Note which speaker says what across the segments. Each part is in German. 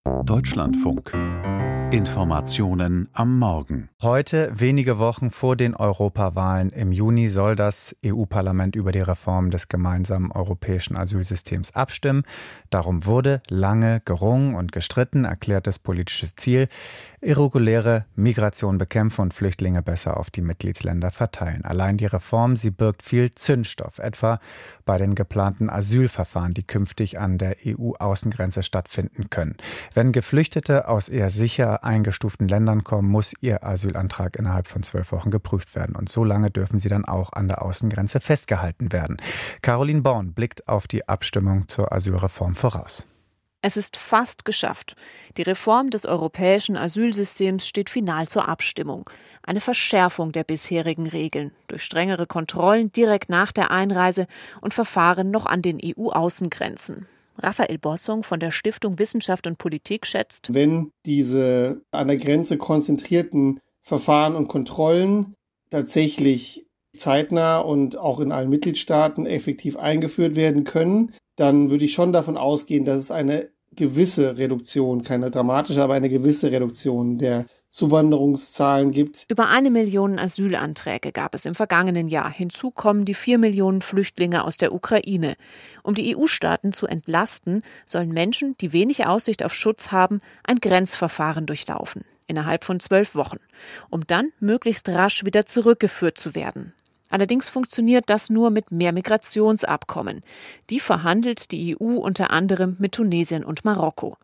Speaker 1: Deutschlandfunk. Informationen am Morgen.
Speaker 2: Heute, wenige Wochen vor den Europawahlen im Juni, soll das EU-Parlament über die Reform des gemeinsamen europäischen Asylsystems abstimmen. Darum wurde lange gerungen und gestritten, erklärtes politisches Ziel: irreguläre Migration bekämpfen und Flüchtlinge besser auf die Mitgliedsländer verteilen. Allein die Reform, sie birgt viel Zündstoff, etwa bei den geplanten Asylverfahren, die künftig an der EU-Außengrenze stattfinden können. Wenn Geflüchtete aus eher sicher eingestuften Ländern kommen, muss ihr Asylantrag innerhalb von 12 Wochen geprüft werden. Und so lange dürfen sie dann auch an der Außengrenze festgehalten werden. Caroline Born blickt auf die Abstimmung zur Asylreform voraus.
Speaker 3: Es ist fast geschafft. Die Reform des europäischen Asylsystems steht final zur Abstimmung. Eine Verschärfung der bisherigen Regeln durch strengere Kontrollen direkt nach der Einreise und Verfahren noch an den EU-Außengrenzen. Raphael Bossung von der Stiftung Wissenschaft und Politik schätzt:
Speaker 4: Wenn diese an der Grenze konzentrierten Verfahren und Kontrollen tatsächlich zeitnah und auch in allen Mitgliedstaaten effektiv eingeführt werden können, dann würde ich schon davon ausgehen, dass es eine gewisse Reduktion, keine dramatische, aber eine gewisse Reduktion der Zuwanderungszahlen gibt.
Speaker 3: Über 1 Million Asylanträge gab es im vergangenen Jahr. Hinzu kommen die 4 Millionen Flüchtlinge aus der Ukraine. Um die EU-Staaten zu entlasten, sollen Menschen, die wenig Aussicht auf Schutz haben, ein Grenzverfahren durchlaufen. Innerhalb von 12 Wochen. Um dann möglichst rasch wieder zurückgeführt zu werden. Allerdings funktioniert das nur mit Mehrmigrationsabkommen. Die verhandelt die EU unter anderem mit Tunesien und Marokko.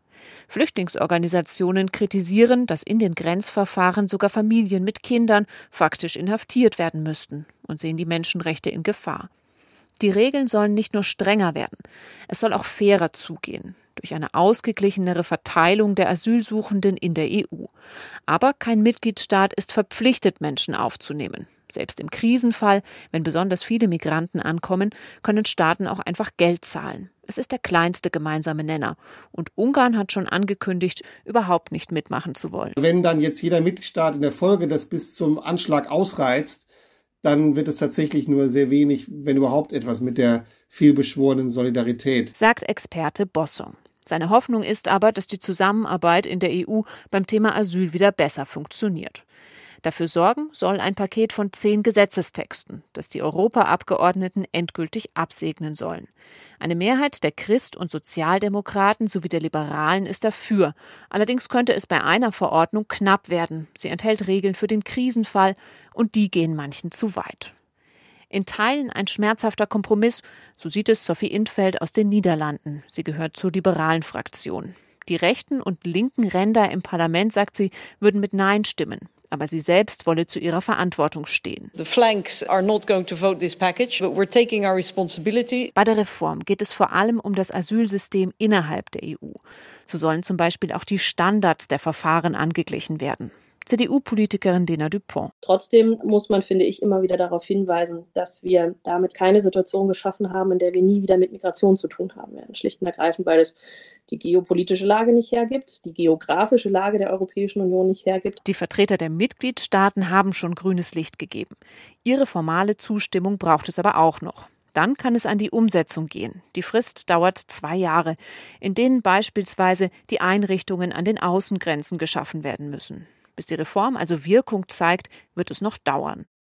Speaker 3: Flüchtlingsorganisationen kritisieren, dass in den Grenzverfahren sogar Familien mit Kindern faktisch inhaftiert werden müssten und sehen die Menschenrechte in Gefahr. Die Regeln sollen nicht nur strenger werden, es soll auch fairer zugehen, durch eine ausgeglichenere Verteilung der Asylsuchenden in der EU. Aber kein Mitgliedstaat ist verpflichtet, Menschen aufzunehmen. Selbst im Krisenfall, wenn besonders viele Migranten ankommen, können Staaten auch einfach Geld zahlen. Es ist der kleinste gemeinsame Nenner. Und Ungarn hat schon angekündigt, überhaupt nicht mitmachen zu wollen.
Speaker 4: Wenn dann jetzt jeder Mitgliedstaat in der Folge das bis zum Anschlag ausreizt, dann wird es tatsächlich nur sehr wenig, wenn überhaupt etwas, mit der vielbeschworenen Solidarität,
Speaker 3: sagt Experte Bossong. Seine Hoffnung ist aber, dass die Zusammenarbeit in der EU beim Thema Asyl wieder besser funktioniert. Dafür sorgen soll ein Paket von 10 Gesetzestexten, das die Europaabgeordneten endgültig absegnen sollen. Eine Mehrheit der Christ- und Sozialdemokraten sowie der Liberalen ist dafür. Allerdings könnte es bei einer Verordnung knapp werden. Sie enthält Regeln für den Krisenfall und die gehen manchen zu weit. In Teilen ein schmerzhafter Kompromiss, so sieht es Sophie Intfeld aus den Niederlanden. Sie gehört zur liberalen Fraktion. Die rechten und linken Ränder im Parlament, sagt sie, würden mit Nein stimmen. Aber sie selbst wolle zu ihrer Verantwortung stehen.
Speaker 5: The flanks are not going to vote this package, but we're taking our responsibility.
Speaker 3: Bei der Reform geht es vor allem um das Asylsystem innerhalb der EU. So sollen zum Beispiel auch die Standards der Verfahren angeglichen werden. CDU-Politikerin Lena Dupont.
Speaker 6: Trotzdem muss man, finde ich, immer wieder darauf hinweisen, dass wir damit keine Situation geschaffen haben, in der wir nie wieder mit Migration zu tun haben werden. Schlicht und ergreifend, weil es die geopolitische Lage nicht hergibt, die geografische Lage der Europäischen Union nicht hergibt.
Speaker 3: Die Vertreter der Mitgliedstaaten haben schon grünes Licht gegeben. Ihre formale Zustimmung braucht es aber auch noch. Dann kann es an die Umsetzung gehen. Die Frist dauert 2 Jahre, in denen beispielsweise die Einrichtungen an den Außengrenzen geschaffen werden müssen. Bis die Reform also Wirkung zeigt, wird es noch dauern.